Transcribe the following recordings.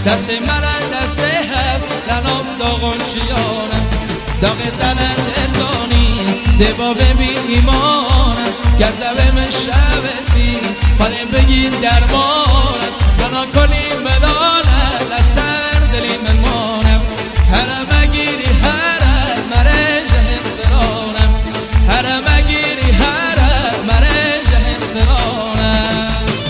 دست من دست هف لنام داغون چیانم داغ دلت دانی دباب بی ایمانم گذبه من شبتی پانه بگین درمانم بنا کنیم بدانم لسر دلی من مانم هرم اگیری هرم مره جه سرانم هرم اگیری هرم مره جه سرانم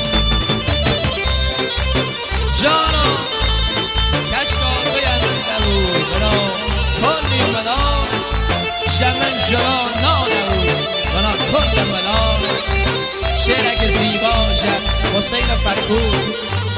جانا کشکان بیرون دلو بنا کلی مدان شمن جلان نانو بنا کل مدان شعرک زیبا جد حسین فرکور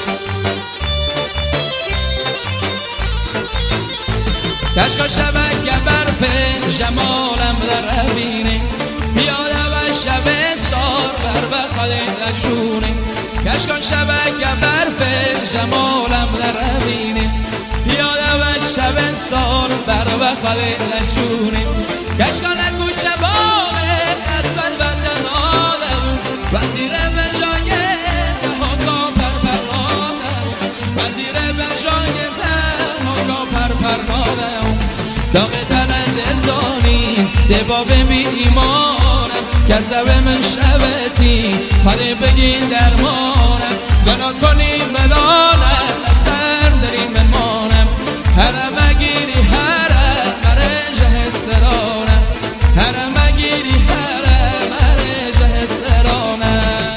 کشکا شبک برف جمالم در روینه پیاده و شب سار بر بخل لشونه کشکان شبک برف جمالم در روینه پیاده و شب سار بر بخل لشونه کشکان کوچه باقه از بر بندن آدم وقتی رو به جای دهاکا پر پر آدم وقتی رو به جای دهاکا پر پر آدم داغ دلت دانی دباب بی ایمانم گذبه من شبتی پاده بگین درمانم گناه کنی بدانم لسر داری من مانم هرم اگیری هرم مره جه سرانم هرم اگیری هرم مره جه سرانم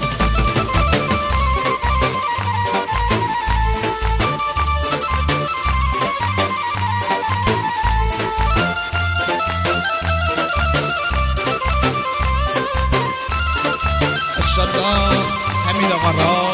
اشالله حمید آقا را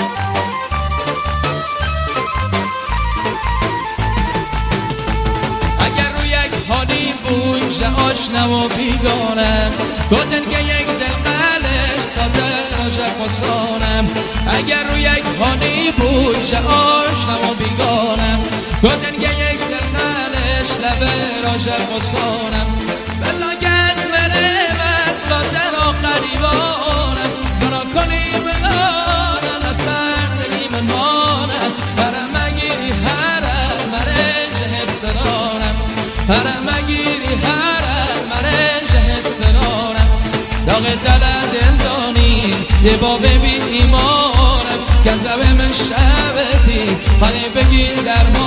اگر روی یک حالی بوی آشنا و بیگانم گفتن که یک دل قلش تا دراج خسانم اگر روی یک حالی بوی آشنا و بیگانم گفتن که یک دل قلش لبه راج خسانم بزا گت مرمت ساتر و قریبانم برا کنی بدانم لسر دلی من مانم هرم اگیری هرم مره جه سرانم هرم اگیری هرم مره جه سرانم داغ دل دانی دباب بی ایمانم گذبه من شبتی خانه بگین درمان